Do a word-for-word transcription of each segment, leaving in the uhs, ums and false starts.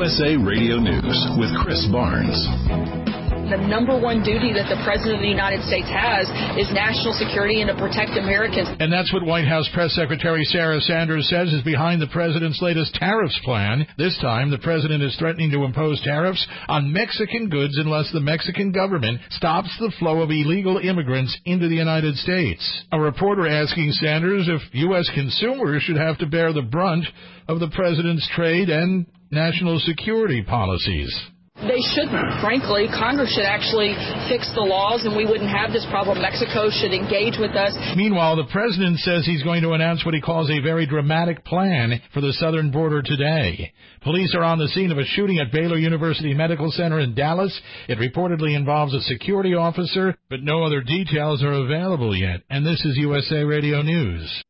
U S A Radio News with Chris Barnes. The number one duty that the President of the United States has is national security and to protect Americans. And that's what White House Press Secretary Sarah Sanders says is behind the President's latest tariffs plan. This time, the President is threatening to impose tariffs on Mexican goods unless the Mexican government stops the flow of illegal immigrants into the United States. A reporter asking Sanders if U S consumers should have to bear the brunt of the President's trade and national security policies. They shouldn't. Frankly, Congress should actually fix the laws and we wouldn't have this problem. Mexico should engage with us. Meanwhile, the President says he's going to announce what he calls a very dramatic plan for the southern border today. Police are on the scene of a shooting at Baylor University Medical Center in Dallas. It reportedly involves a security officer, but no other details are available yet. And this is U S A Radio News.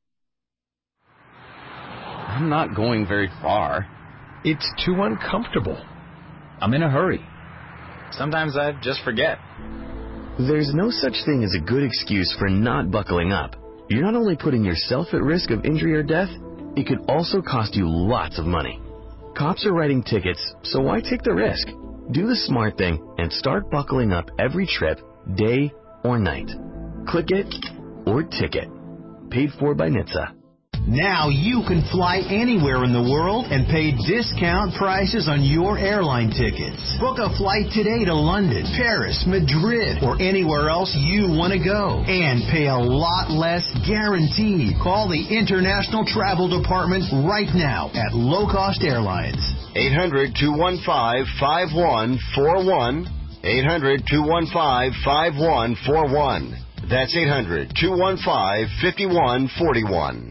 I'm not going very far. It's too uncomfortable. I'm in a hurry. Sometimes I just forget. There's no such thing as a good excuse for not buckling up. You're not only putting yourself at risk of injury or death, it could also cost you lots of money. Cops are writing tickets, so why take the risk? Do the smart thing and start buckling up every trip, day or night. Click it or ticket. Paid for by N H T S A. Now you can fly anywhere in the world and pay discount prices on your airline tickets. Book a flight today to London, Paris, Madrid, or anywhere else you want to go. And pay a lot less guaranteed. Call the International Travel Department right now at Low Cost Airlines. eight hundred, two one five, five one four one. eight hundred, two one five, five one four one. That's eight hundred, two one five, five one four one.